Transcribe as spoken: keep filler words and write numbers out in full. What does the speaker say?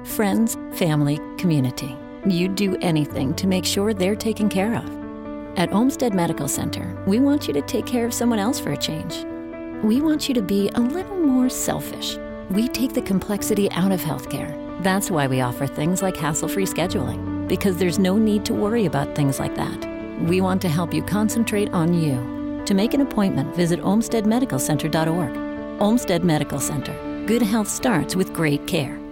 Friends, family, community. You'd do anything to make sure they're taken care of. At Olmsted Medical Center, we want you to take care of someone else for a change. We want you to be a little more selfish. We take the complexity out of healthcare. That's why we offer things like hassle-free scheduling, because there's no need to worry about things like that. We want to help you concentrate on you. To make an appointment, visit olmsted medical center dot org. Olmsted Medical Center. Good health starts with great care.